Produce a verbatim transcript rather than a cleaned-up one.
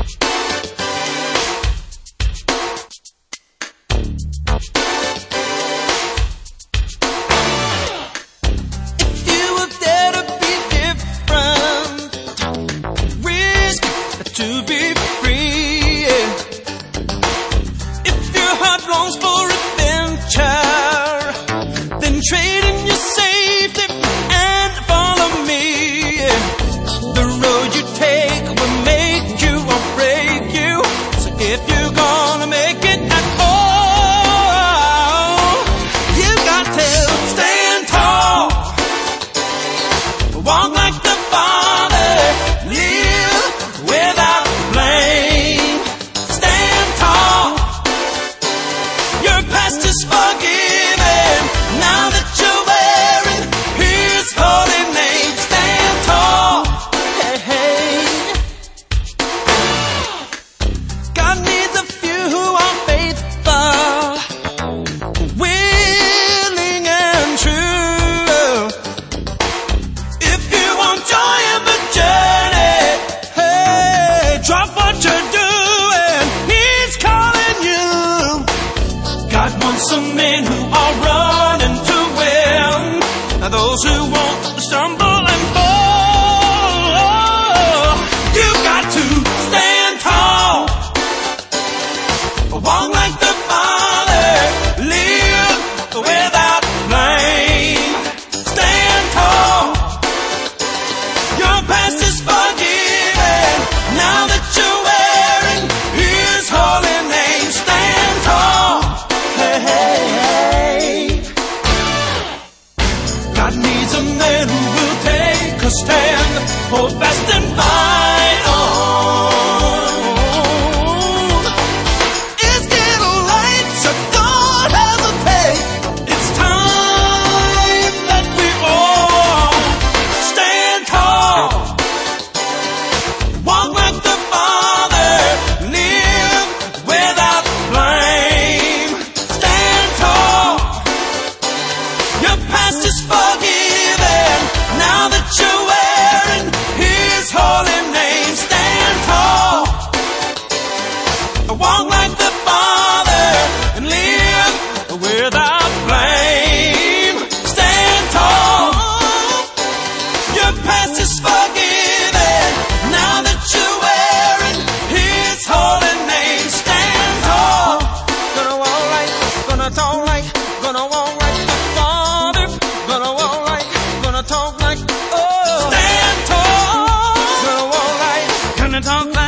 To be free, if your heart longs for adventure, then trade in your safety and follow me. The road you take will make you or break you. So if you're gonna make it at all, you got to stand tall, walk like the Father, live without blame. Stand tall, your past is forgiven now that you're wearing His holy name. Stand tall, hey, hey. God needs a few who are faithful, willing and true. If you want joy in the journey, drop what you're doing, He's calling you. God wants some men who are running to win, those who won't stumble and fall. You got to stand tall, walk like the Father, live without blame. Stand tall, your past is forgiven now that you're wearing His holy name. Stand tall, hey, hey, hey. God needs a man who will take a stand, hold fast and fight on. It's getting late, so don't hesitate. It's time that we all stand tall, walk like the Father, live without blame. Stand tall, your past is forgiven now that you're wearing His holy name. Stand tall, walk like the Father and live without blame. Stand tall, your past is forgiven now that you're wearing His holy name. Stand tall, gonna walk like, gonna talk like, gonna walk like the Father, gonna walk like, gonna talk like, oh. Stand tall, gonna walk like, gonna talk like